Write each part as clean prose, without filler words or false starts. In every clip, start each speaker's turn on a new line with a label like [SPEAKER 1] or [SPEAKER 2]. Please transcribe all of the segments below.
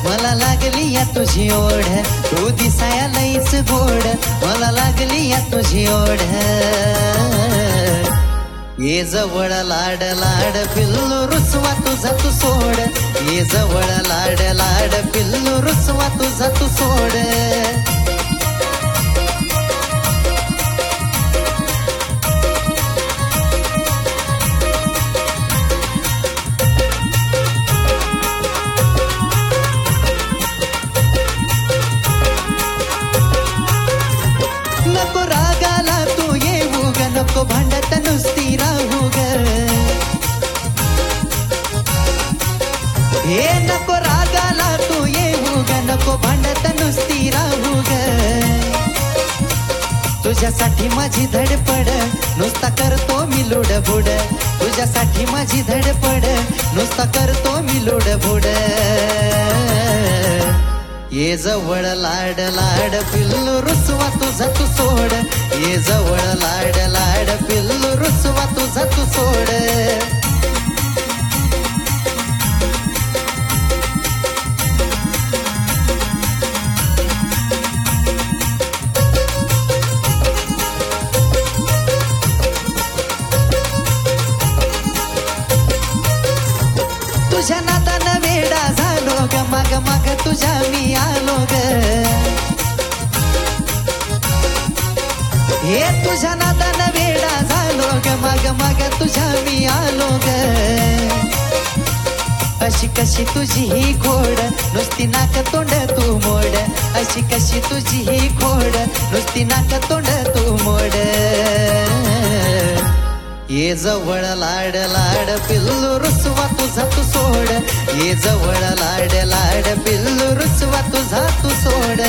[SPEAKER 1] मला लागली या तुझी ओढ, तू दिसाया लईच गोड, मला लागली या तुझी ओढ. ये जवळ लाड लाड पिल्लू रुसवा तुझा तू सोड, ये जवळ लाड लाड पिल्लू रुसवा तुझा तू सोड. नको रागाला तू येऊ ग, नको भांडत नुसती राहू ग. हे नको रागाला तू येऊ ग, नको भांडत नुसती राहू ग. तुझ्यासाठी माझी धडपड, नुसता करतो मी लुडबुड, तुझ्यासाठी माझी धडपड, नुसता करतो मी लुडबुड. ये जवळ लाड लाड पिल्लू रुसवा तुझा तू सोड, ये जवळ लाड लाड पिल्लू रुसवा तुझा तू सोड. तुझ्या नादानं वेडा झालो ग, माग माग तुझ्या मी आलो ग. हे तुझ्या नादानं वेडा झालो ग, माग माग तुझ्या मी आलो ग. अशी कशी तुझी ही खोड, नुसती नाक तोंड तू मोड, अशी कशी तुझी ही खोड, नुसती नाक तोंड तू मोड. ये जवळ लाड लाड पिल्लू रुसवा तुझा तू सोड, ये जवळ लाड लाड पिल्लू रुसवा तुझा तू सोड.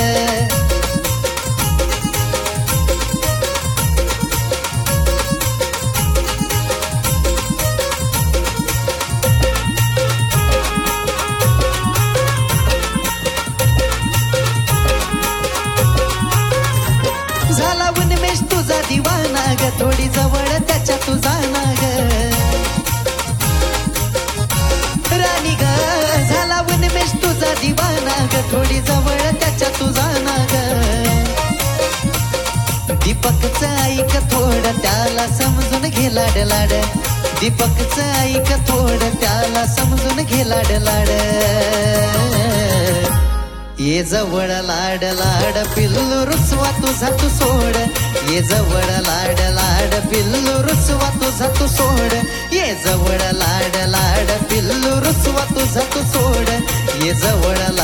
[SPEAKER 1] झाला उन्मेष तुझा दिवाना ग, थोडी जवळ त्याच्या तुझा ना ग. राणी ग झाला उन्मेष तुझा दिवाना ग, थोडी जवळ त्याच्या तुझा ना ग. दीपकचं ऐक थोडं, त्याला समजून घे लाड लाड, दीपकचं ऐक थोडं, त्याला समजून घे लाड लाड. ये जवळ लाड लाड पिल्लू रुसवा तुझा तू सोड, ये जवळ लाड लाड पिल्लू रुसवा तुझा तू सोड, ये जवळ लाड लाड पिल्लू रुसवा तुझा तू सोड, ये जवळ